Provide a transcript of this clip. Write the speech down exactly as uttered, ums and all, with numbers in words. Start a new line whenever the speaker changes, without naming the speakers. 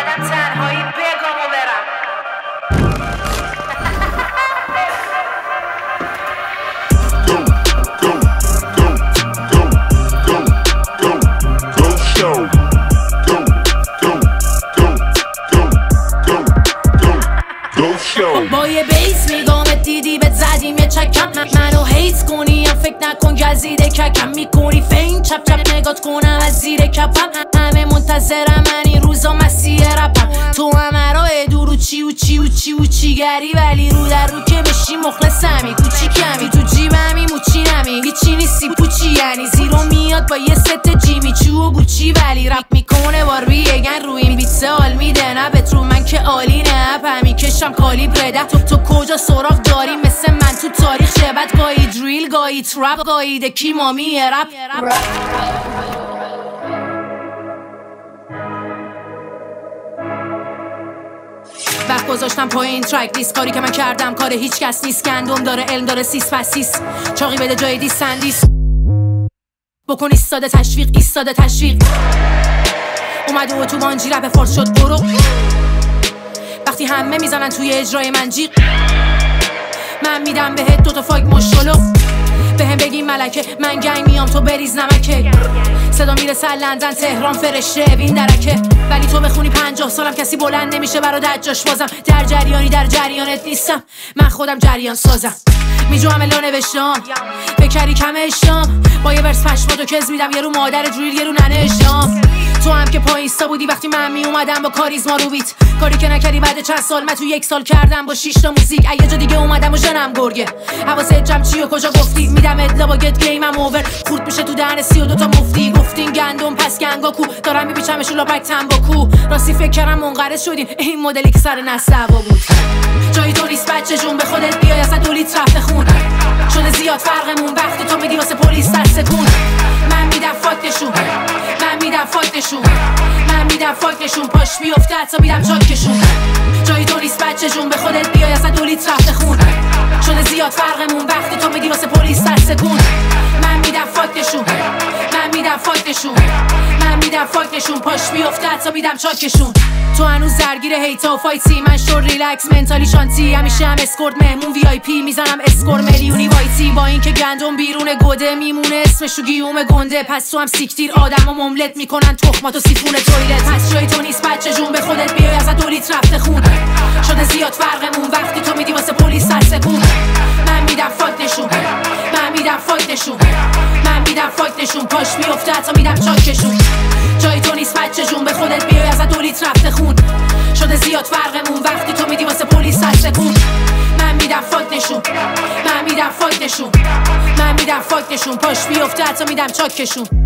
اومدم تنهایی بگم و برم.
با یه بیس میگامت دیدی بهت زدیم یه چکم منو هیت کنی هم فکر نکن گزیده ککم میکنی فین چپ چپ نگات کنم از زیر کپم همه منتظرم من این روزا مسیح رپم تو هم ارائه دور و چی و چی و چی و چی گری ولی رو در رو که بشی مخلصمی کوچی کمی تو جیبمی موچی نمی هیچی نیستی پوچی یعنی زیرو میاد با یه ست جیمی چو و گوچی ولی رپ میکنه باربی یگن رو این بیت حال میده نه بترو من که عالی نه پمی کشم کالی برده تو تو کجا سراغ داری مثل من تو تاریخ شبت گاهی دریل گاهی ترپ گاهی دکی مامی رپ وقت گذاشتم پایین ترک دیس کاری که من کردم کار هیچ کس نیست گندم داره علم داره سیس پسیس چاقی بده جای دیس سندیس بکن ایستاده تشویق ایستاده تشویق اومد و تو بانجی رپ فارس شد برو وقتی همه میزنن توی اجرای من جیغ من میدم بهت دوتا فایک مشکلو به هم بگی ملکه من گنگ میام تو بریز نمکه صدا میرسه لندن تهران فرشته بین درکه ولی تو بخونی پنجاه سالم کسی بلند نمیشه برا دجاش بازم در جریانی در جریانت نیستم من خودم جریان سازم میجوام الا نوشتم بکری کم اشتام با یه ورس پشماتو کز میدم یه رو مادر دریل یه رو ننه اشتام تو هم که پایستا بودی وقتی من می اومدم با کاریزما رو بیت کاری که نکردی بعد چند سال من تو یک سال کردم با شش تا موزیک یه جا دیگه اومدم و جنم گرگه حواست جمع چی و کجا گفتی میدم ادلا با گت گیمم اوور خورد میشه تو دهن سی و دو تا مفتی گفتین گندم پس گنگا کو دارم میپیچمشون لا تن با کو راستی فکر کردم منقرض شدیم این مدلی که سر نسل هوا بود جای تو نیست بچه جون به خودت بیای اصلا دو لیتر رفته خون شده زیاد فرقمون وقتی تو میدی واسه پلیس دست کن من میدم فاکتشون من میدم فاکتشون من میدم فاکتشون پاش بیفته حتی میدم چاکشون جای تو نیست بچه جون به خودت بیای اصلا دو لیتر رفته خون شده زیاد فرقمون وقتی تو میدی واسه پلیس دست کن من میدم فاکتشون من میدم فاکتشون من میدم فاکتشون پاش بیفته حتی میدم چاکشون تو هنوز درگیر هیتا و فایتی من شور ریلکس منتالی شانتی همیشه هم اسکورت مهمون وی آی پی میزنم اسکور میلیونی وایتی با اینکه گندم بیرون گوده میمونه اسمش رو گیوم گنده پس تو هم سیکتیر آدم و مملت میکنن تخمات و سیفون تویلت پس جای تو نیست بچه جون به خودت بیای از دو لیتر رفته خون شده زیاد فرقمون وقتی تو میدی واسه پلیس دست کن من میدم فاکتشون من میدم فاکتشون من میدم فاکتشون پاش بیفته حتی میدم چاکشون جای تو نیست بچه جون به خودت بیای از دو لیتر رفته خون شده زیاد فرقمون وقتی تو میدی واسه پلیس دست کن من میدم فاکتشون من میدم فاکتشون من میدم فاکتشون پاش بیفته حتی میدم چاکشون